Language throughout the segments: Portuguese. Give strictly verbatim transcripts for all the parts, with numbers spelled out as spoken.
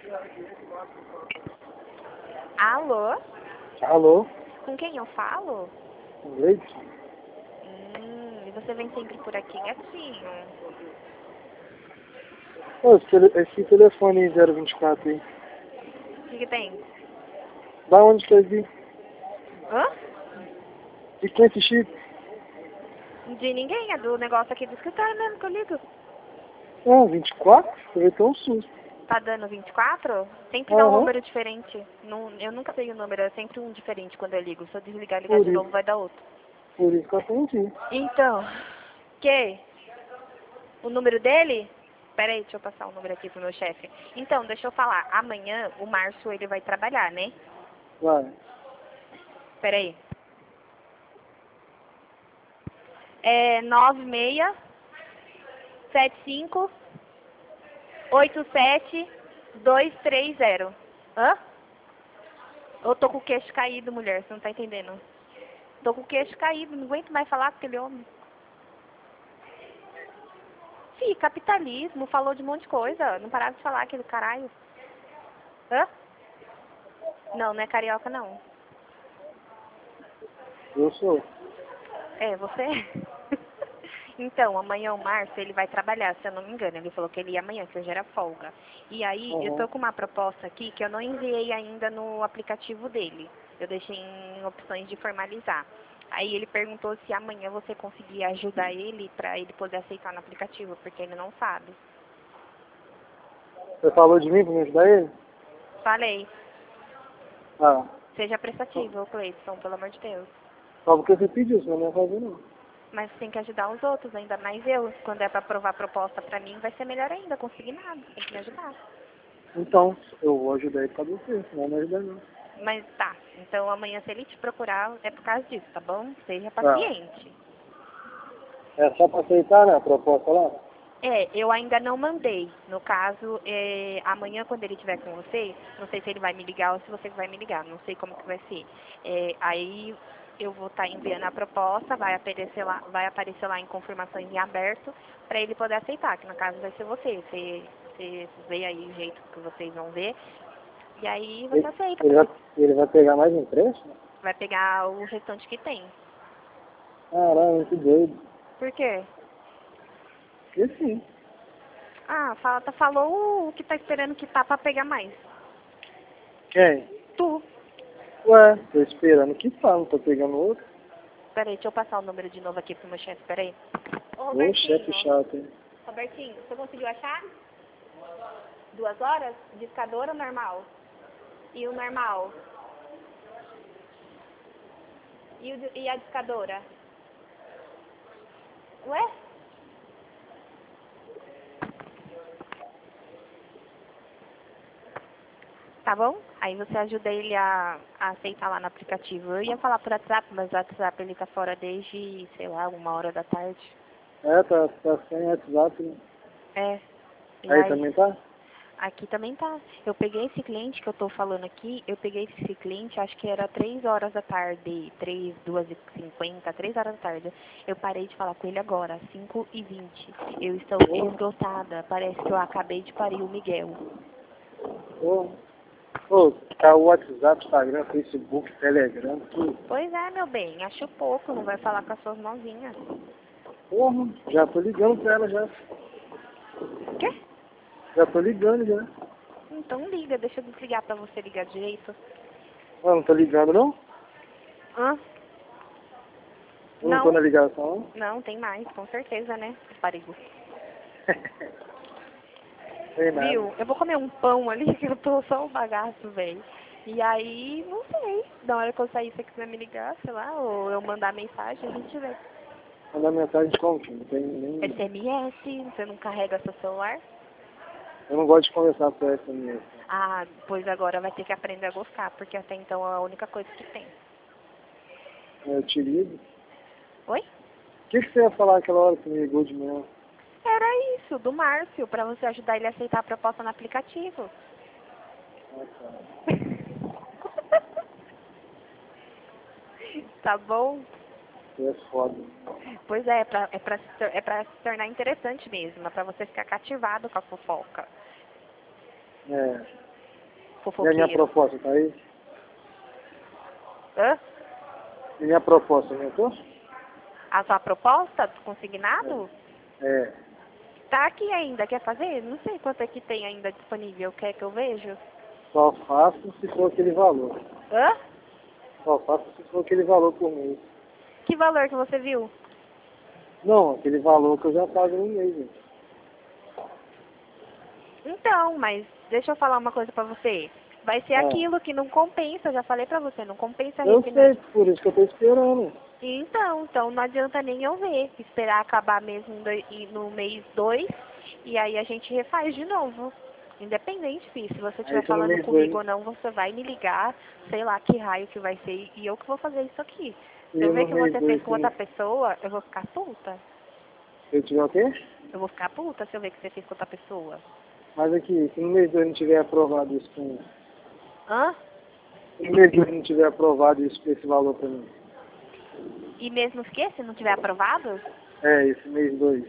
Alô? Alô? Com quem eu falo? Leite? Hum, e você vem sempre por aqui, gatinho? Ô, esse, tele, esse telefone zero vinte e quatro aí. O que, que tem? Da onde que eu vi? Hã? E quem é esse chip? De ninguém, é do negócio aqui do escritório mesmo que eu ligo. Ah, vinte e quatro? Eu ia ter um susto. Tá dando vinte e quatro? Sempre dá um Aham. número diferente. Não, eu nunca tenho número, é sempre um diferente quando eu ligo. Se eu desligar e ligar Por de isso. novo, vai dar outro. Por isso que eu atendi. Então, que? O número dele? Peraí, deixa eu passar o número aqui pro meu chefe. Então, deixa eu falar. Amanhã o Márcio ele vai trabalhar, né? Vai. Peraí. É nove seis sete cinco oito sete dois três zero. Hã? Eu tô com o queixo caído, mulher, você não tá entendendo. Tô com o queixo caído, não aguento mais falar com aquele homem. Fih, capitalismo, falou de um monte de coisa. Não parava de falar aquele caralho. Hã? Não, não é carioca, não. Eu sou. É, você? Então, amanhã o Márcio, ele vai trabalhar, se eu não me engano. Ele falou que ele ia amanhã, que hoje era folga. E aí, eu Aham. tô com uma proposta aqui que eu não enviei ainda no aplicativo dele. Eu deixei em opções de formalizar. Aí ele perguntou se amanhã você conseguia ajudar ele pra ele poder aceitar no aplicativo, porque ele não sabe. Você falou de mim pra me ajudar ele? Falei, Ah. seja prestativo, Cleidson, pelo amor de Deus. Só porque você pediu, senão não ia fazer não. Mas tem que ajudar os outros, ainda mais eu. Quando é pra aprovar a proposta pra mim, vai ser melhor ainda, conseguir nada. Tem que me ajudar. Então, eu vou ajudar ele pra você, senão não ajuda não. Mas tá, então amanhã se ele te procurar é por causa disso, tá bom? Seja Tá. paciente. É só pra aceitar, né, a proposta lá? É, eu ainda não mandei. No caso, é, amanhã quando ele estiver com você, não sei se ele vai me ligar ou se você vai me ligar, não sei como que vai ser. É, aí eu vou estar enviando a proposta, vai aparecer lá, vai aparecer lá em confirmações em aberto, para ele poder aceitar, que no caso vai ser você. Você, você vê aí o jeito que vocês vão ver, e aí você Ele, aceita. ele, vai, ele vai pegar mais um preço? Vai pegar o restante que tem. Caralho, muito doido. Por quê? E sim. Ah, fala, tá, falou o que tá esperando que tá pra pegar mais. Quem? Tu. Ué, tô esperando que tá, não tô pegando outro. Peraí, deixa eu passar o número de novo aqui pro meu chefe, peraí. Ô, Ô, chefe Robertinho. chato, hein? Robertinho, você conseguiu achar? Duas horas? Discador ou normal? E o normal? E, o, di- e a discadora? Ué? Tá bom? Aí você ajuda ele a, a aceitar lá no aplicativo. Eu ia falar por WhatsApp, mas o WhatsApp ele tá fora desde, sei lá, uma hora da tarde. É, tá, tá sem WhatsApp, né? É. E Aí aí? também tá? Aqui também tá. Eu peguei esse cliente que eu tô falando aqui, eu peguei esse cliente, acho que era três horas da tarde, três, duas e cinquenta, três horas da tarde. Eu parei de falar com ele agora, cinco e vinte. Eu estou Ô, esgotada, parece que eu acabei de parir o Miguel. ô. Ô, tá o WhatsApp, Instagram, Facebook, Telegram, tudo. Pois é, meu bem, acho pouco, não vai falar com as suas mãozinhas. Porra, já tô ligando pra ela já. Quê? Já tô ligando já. Então liga, deixa eu desligar pra você ligar direito. Ah, não tô ligando não? Hã? Eu não tô Não, na ligação. não, tem mais, com certeza, né? Parigo. Tem nada. Viu? Eu vou comer um pão ali, que eu tô só um bagaço, velho. E aí, não sei. Na hora que eu sair, se você quiser me ligar, sei lá, ou eu mandar mensagem, a gente vê. Mandar mensagem como? Que não tem nem... S M S, você não carrega seu celular? Eu não gosto de conversar por S M S. Ah, pois agora vai ter que aprender a gostar, porque até então é a única coisa que tem. Eu te ligo. Oi? O que, que você ia falar aquela hora que me ligou de manhã? Era isso, do Márcio, pra você ajudar ele a aceitar a proposta no aplicativo. Ah, tá. Tá bom? Você é foda. Pois é, é pra, é, pra, se tor- é pra se tornar interessante mesmo, é pra você ficar cativado com a fofoca. É. E a fofoqueiro. minha proposta, tá aí? Hã? E minha proposta, aumentou? A sua proposta do consignado? É. Tá aqui ainda, quer fazer? Não sei quanto é que tem ainda disponível, quer que eu veja? Só faço se for aquele valor. Hã? Só faço se for aquele valor por mês. Que valor que você viu? Não, aquele valor que eu já pago no mês, gente. Então, mas deixa eu falar uma coisa pra você. Vai ser Ah. aquilo que não compensa, eu já falei pra você, não compensa Eu refinar. sei, por isso que eu tô esperando. Então, então não adianta nem eu ver, esperar acabar mesmo no doi- e no mês dois e aí a gente refaz de novo. Independente, filho, se você estiver Aí se no falando mês comigo dois, ou não, você vai me ligar, sei lá que raio que vai ser, e eu que vou fazer isso aqui. Se e eu no ver que mês você dois, fez com se outra não- pessoa, eu vou ficar puta. se eu tiver o quê? Eu vou ficar puta se eu ver que você fez com outra pessoa. Mas aqui, se no mês dois não tiver aprovado isso com... Hã? Se no mês dois não tiver aprovado isso com esse valor pra mim. E mesmo que se não tiver aprovado? É, esse mês dois.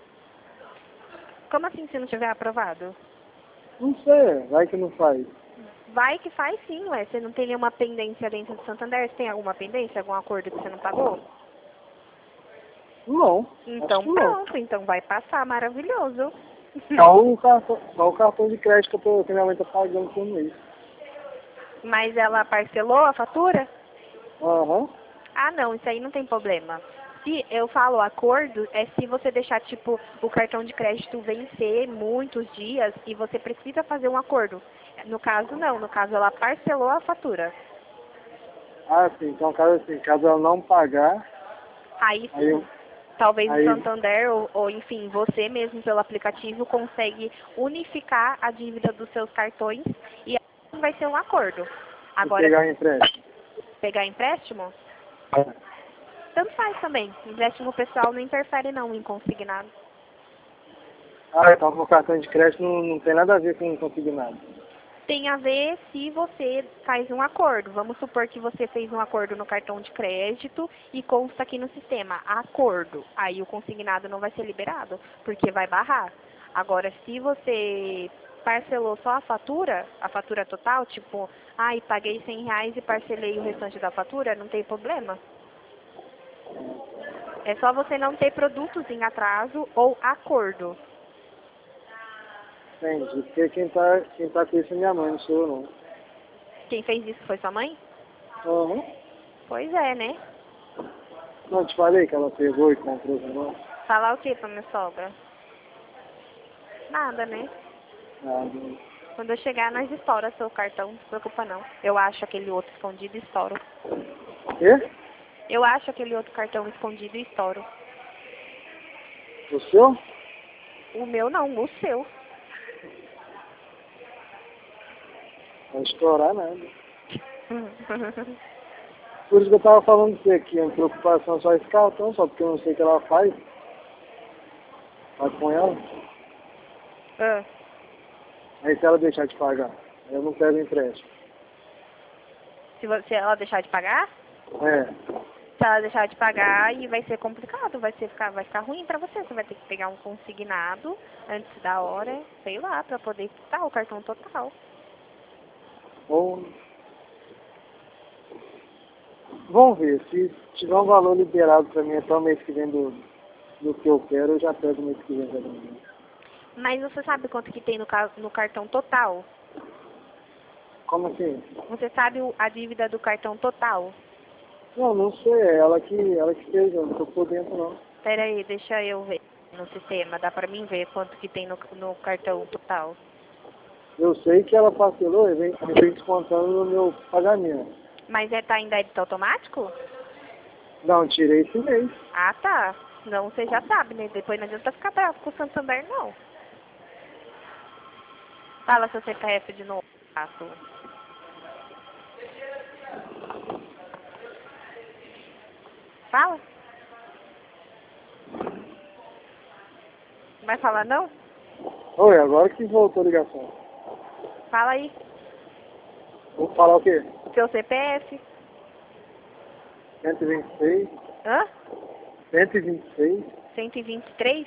Como assim se não tiver aprovado? Não sei, vai que não faz. Vai que faz sim, ué. Você não tem nenhuma pendência dentro do Santander? Você tem alguma pendência, algum acordo que você não pagou? Não, Então acho que não. pronto, então vai passar, maravilhoso. Só o cartão, só o cartão de crédito que, eu tô, que minha mãe tá pagando por mês. Mas ela parcelou a fatura? Aham. Ah não, isso aí não tem problema. Se eu falo acordo, é se você deixar tipo o cartão de crédito vencer muitos dias e você precisa fazer um acordo. No caso não, no caso ela parcelou a fatura. Ah, sim, então caso assim, caso ela não pagar, Aí aí sim. eu... Talvez o Aí, Santander ou, ou, enfim, você mesmo pelo aplicativo consegue unificar a dívida dos seus cartões e aí vai ser um acordo. eu Agora, pegar o empréstimo. pegar empréstimo, tanto faz também. Empréstimo pessoal não interfere não em consignado. Ah, então o cartão de crédito não, não tem nada a ver com consignado. Tem a ver se você faz um acordo. Vamos supor que você fez um acordo no cartão de crédito e consta aqui no sistema, acordo. Aí o consignado não vai ser liberado, porque vai barrar. Agora, se você parcelou só a fatura, a fatura total, tipo, ai, paguei cem reais e parcelei o restante da fatura, não tem problema. É só você não ter produtos em atraso ou acordo. Entendi. Porque quem tá, quem tá com isso é minha mãe, não sou eu não. Quem fez isso foi sua mãe? Aham. Pois é, né? Não, te falei que ela pegou e comprou os negócios? Falar o que pra minha sogra? Nada, né? Ah, não. Quando eu chegar, nós estoura seu cartão, não se preocupa não. Eu acho aquele outro escondido e estouro. Quê? Eu acho aquele outro cartão escondido e estouro. O seu? O meu não, o seu. Não vai estourar nada. Por isso que eu tava falando pra você aqui, a minha preocupação é só esse cartão, só porque eu não sei o que ela faz. Vai com ela. Ah, Aí se ela deixar de pagar, eu não pego empréstimo. se você, ela deixar de pagar, É. se ela deixar de pagar, aí vai ser complicado, vai, ser, ficar, vai ficar ruim pra você. Você vai ter que pegar um consignado antes da hora, sei lá, pra poder quitar o cartão total. Ou... Vamos ver, se tiver um valor liberado pra mim até o mês que vem do, do que eu quero, eu já pego o mês que vem também. Mas você sabe quanto que tem no, ca- no cartão total? Como assim? Você sabe o- a dívida do cartão total? Não, não sei, é ela que, ela que fez, eu não tô por dentro não. Pera aí, deixa eu ver no sistema. Dá pra mim ver quanto que tem no, no cartão total. Eu sei que ela parcelou e vem, e vem descontando no meu pagamento. Mas é, tá em débito automático? Não, tirei esse mês. Ah, tá. Não, você já sabe, né? Depois não adianta ficar bravo com o Santander, não. Fala seu C P F de novo. Tato. Fala. Vai falar não? Oi, agora que voltou a ligação. Fala aí. Vou falar o quê? Seu C P F. cento e vinte e seis, Hã? cento e vinte e seis, cento e vinte e três?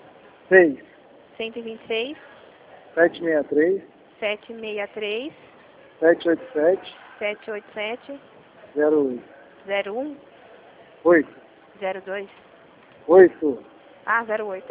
seis, cento e vinte e seis, sete seis três, setecentos e sessenta e três, sete oito sete, sete oito sete, zero oito. zero um, oito. zero dois. oito. Ah, zero oito.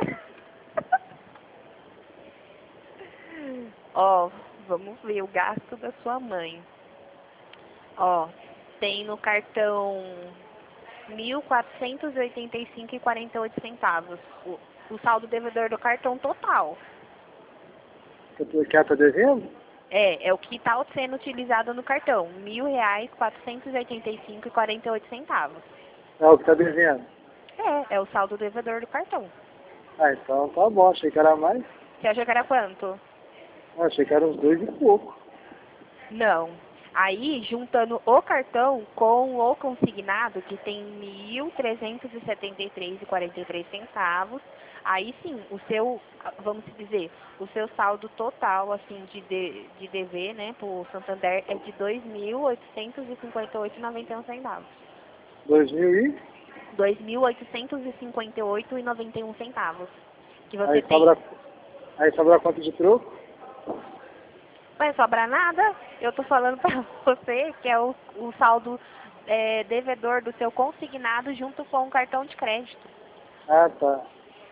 Ó, vamos ver o gasto da sua mãe. Ó, tem no cartão mil quatrocentos e oitenta e cinco e quarenta e oito centavos. O, o saldo devedor do cartão total. Que ela tá devendo? É, é o que está sendo utilizado no cartão. Mil reais, quatrocentos e oitenta e cinco e quarenta e oito centavos. É o que tá devendo? É, é o saldo devedor do cartão. Ah, então tá bom. Achei que era mais. Você achou que era quanto? Ah, achei que era uns dois e pouco. Não. Aí, juntando o cartão com o consignado, que tem mil trezentos e setenta e três e quarenta e três centavos, aí sim, o seu, vamos dizer, o seu saldo total, assim, de, de, de dever, né, pro Santander é de dois mil oitocentos e cinquenta e oito e noventa e um centavos. Dois mil e? dois mil oitocentos e cinquenta e oito e noventa e um centavos. Que você Aí tem. sobra, aí sobra quanto de troco? Vai sobrar nada? Eu tô falando pra você que é o, o saldo é, devedor do seu consignado junto com o cartão de crédito. Ah, tá.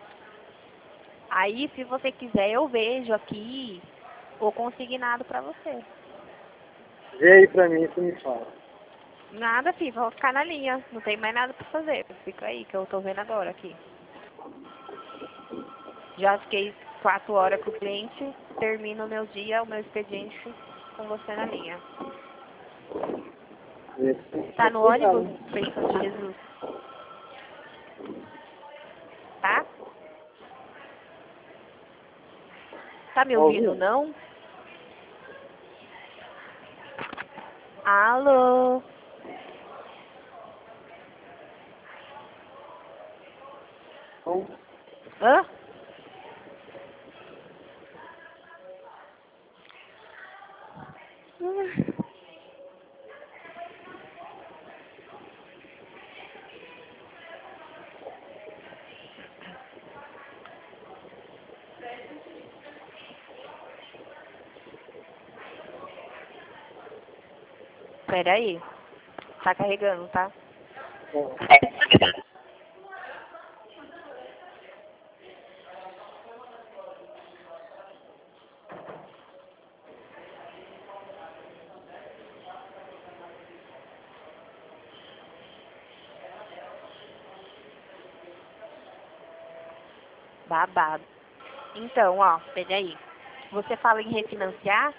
Aí, se você quiser, eu vejo aqui o consignado pra você. Vê aí pra mim e você me fala. Nada, filho, vou ficar na linha. Não tem mais nada pra fazer. Fica aí, que eu tô vendo agora aqui. Já fiquei quatro horas com o cliente, termino o meu dia, o meu expediente com você na linha. Vê. Tá no ônibus? Bênção de Jesus. Tá? Tá me ouvindo, não? Alô? Hã? Hum. Pera aí. Tá carregando, tá? Babado. Então, ó, pera aí. Você fala em refinanciar?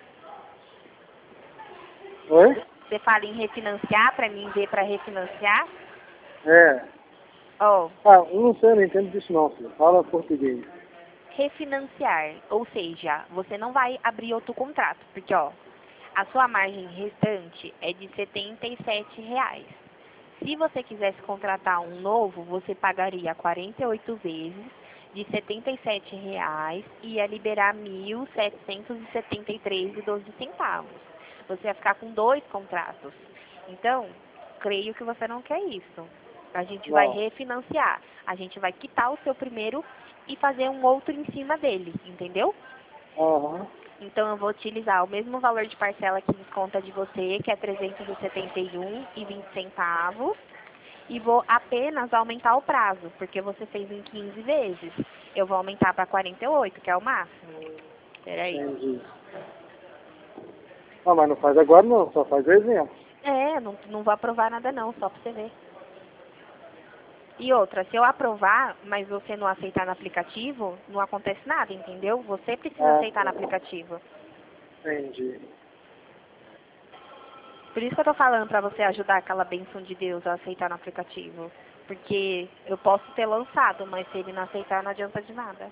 Oi? Você fala em refinanciar pra mim ver pra refinanciar? É. Ó, Ah, eu não sei, eu não entendo disso não, filho. Fala português. refinanciar, ou seja, você não vai abrir outro contrato, porque ó, a sua margem restante é de setenta e sete reais. Se você quisesse contratar um novo, você pagaria quarenta e oito vezes de setenta e sete reais e ia liberar mil setecentos e setenta e três e doze centavos. Você ia ficar com dois contratos. Então, creio que você não quer isso. A gente vai Não. refinanciar. A gente vai quitar o seu primeiro e fazer um outro em cima dele, entendeu? Aham. Então eu vou utilizar o mesmo valor de parcela que desconta de você, que é trezentos e setenta e um e vinte centavos, e vou apenas aumentar o prazo, porque você fez em quinze vezes. Eu vou aumentar para quarenta e oito, que é o máximo. Peraí. Entendi. Ah, mas não faz agora não, só faz o exemplo. É, não, não vou aprovar nada não, só para você ver. E outra, se eu aprovar, mas você não aceitar no aplicativo, não acontece nada, entendeu? Você precisa Ah, aceitar no aplicativo. entendi. Por isso que eu tô falando pra você ajudar aquela bênção de Deus a aceitar no aplicativo. Porque eu posso ter lançado, mas se ele não aceitar, não adianta de nada.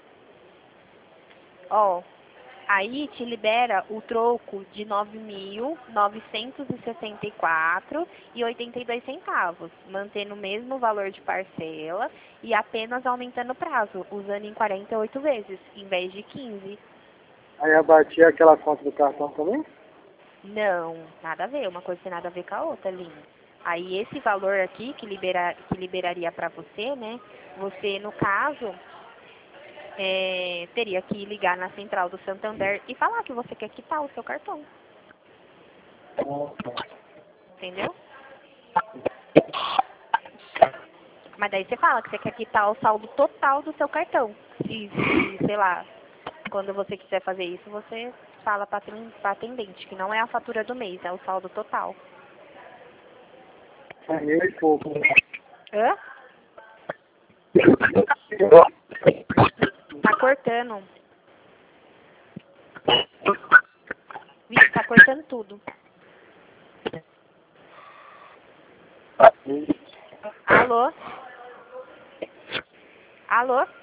Ó, aí te libera o troco de nove mil novecentos e sessenta e quatro e oitenta e dois centavos, mantendo o mesmo valor de parcela e apenas aumentando o prazo, usando em quarenta e oito vezes, em vez de quinze. Aí abatia aquela conta do cartão também? Não, nada a ver, uma coisa tem nada a ver com a outra, Linha. Aí esse valor aqui que, libera, que liberaria para você, né? Você, no caso, é, teria que ligar na central do Santander e falar que você quer quitar o seu cartão. Entendeu? Mas daí você fala que você quer quitar o saldo total do seu cartão. Se, se sei lá, quando você quiser fazer isso, você fala para atendente que não é a fatura do mês, é o saldo total. É mil e pouco. Hã? Tá cortando. Vixe, tá cortando tudo. Alô? Alô?